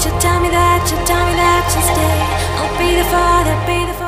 you tell me that you stay. I'll be the father, be the